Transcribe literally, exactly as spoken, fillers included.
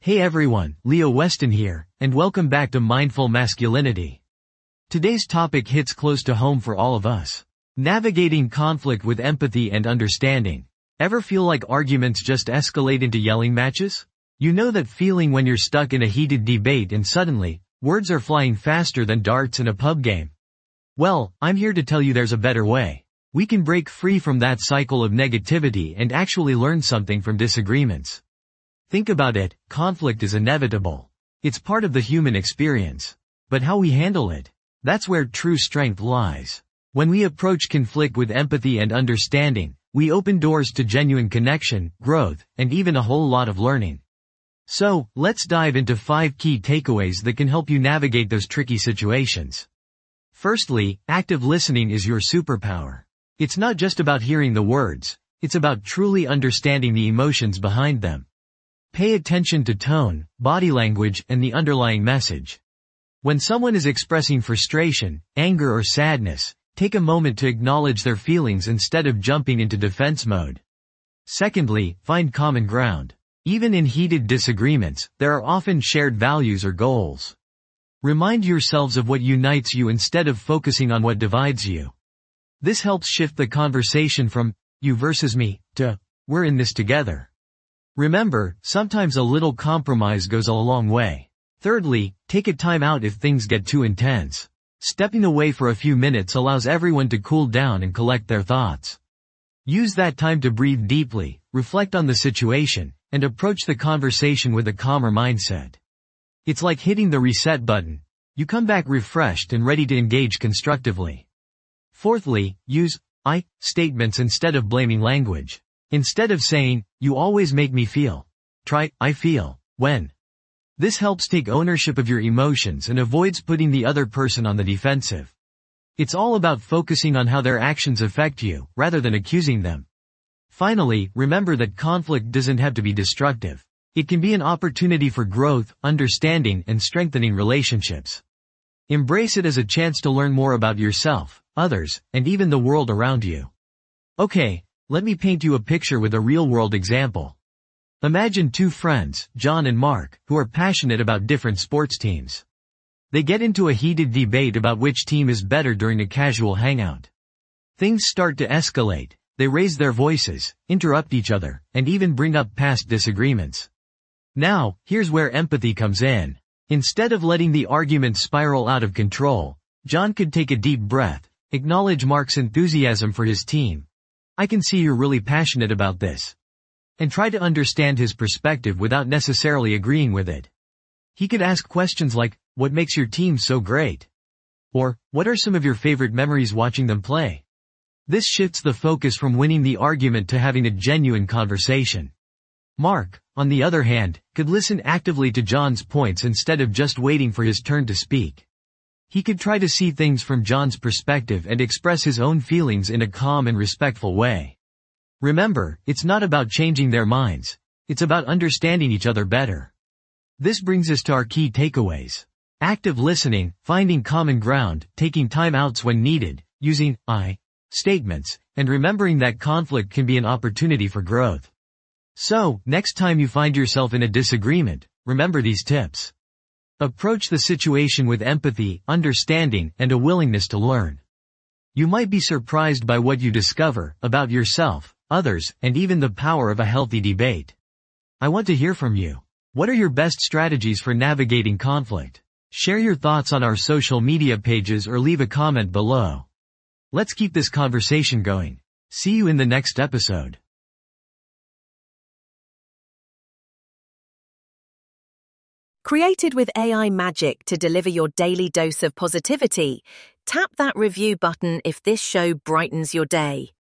Hey everyone, Leo Weston here, and welcome back to Mindful Masculinity. Today's topic hits close to home for all of us. Navigating conflict with empathy and understanding. Ever feel like arguments just escalate into yelling matches? You know that feeling when you're stuck in a heated debate and suddenly, words are flying faster than darts in a pub game. Well, I'm here to tell you there's a better way. We can break free from that cycle of negativity and actually learn something from disagreements. Think about it, conflict is inevitable. It's part of the human experience. But how we handle it, that's where true strength lies. When we approach conflict with empathy and understanding, we open doors to genuine connection, growth, and even a whole lot of learning. So, let's dive into five key takeaways that can help you navigate those tricky situations. Firstly, active listening is your superpower. It's not just about hearing the words, it's about truly understanding the emotions behind them. Pay attention to tone, body language, and the underlying message. When someone is expressing frustration, anger or sadness, take a moment to acknowledge their feelings instead of jumping into defense mode. Secondly, find common ground. Even in heated disagreements, there are often shared values or goals. Remind yourselves of what unites you instead of focusing on what divides you. This helps shift the conversation from, you versus me, to, we're in this together. Remember, sometimes a little compromise goes a long way. Thirdly, take a time out if things get too intense. Stepping away for a few minutes allows everyone to cool down and collect their thoughts. Use that time to breathe deeply, reflect on the situation, and approach the conversation with a calmer mindset. It's like hitting the reset button. You come back refreshed and ready to engage constructively. Fourthly, use I statements instead of blaming language. Instead of saying, you always make me feel, try, I feel, when. This helps take ownership of your emotions and avoids putting the other person on the defensive. It's all about focusing on how their actions affect you, rather than accusing them. Finally, remember that conflict doesn't have to be destructive. It can be an opportunity for growth, understanding, and strengthening relationships. Embrace it as a chance to learn more about yourself, others, and even the world around you. Okay, let me paint you a picture with a real-world example. Imagine two friends, John and Mark, who are passionate about different sports teams. They get into a heated debate about which team is better during a casual hangout. Things start to escalate. They raise their voices, interrupt each other, and even bring up past disagreements. Now, here's where empathy comes in. Instead of letting the argument spiral out of control, John could take a deep breath, acknowledge Mark's enthusiasm for his team. I can see you're really passionate about this. And try to understand his perspective without necessarily agreeing with it. He could ask questions like, what makes your team so great? Or, what are some of your favorite memories watching them play? This shifts the focus from winning the argument to having a genuine conversation. Mark, on the other hand, could listen actively to John's points instead of just waiting for his turn to speak. He could try to see things from John's perspective and express his own feelings in a calm and respectful way. Remember, it's not about changing their minds. It's about understanding each other better. This brings us to our key takeaways. Active listening, finding common ground, taking time outs when needed, using I statements, and remembering that conflict can be an opportunity for growth. So, next time you find yourself in a disagreement, remember these tips. Approach the situation with empathy, understanding, and a willingness to learn. You might be surprised by what you discover about yourself, others, and even the power of a healthy debate. I want to hear from you. What are your best strategies for navigating conflict? Share your thoughts on our social media pages or leave a comment below. Let's keep this conversation going. See you in the next episode. Created with A I magic to deliver your daily dose of positivity, tap that review button if this show brightens your day.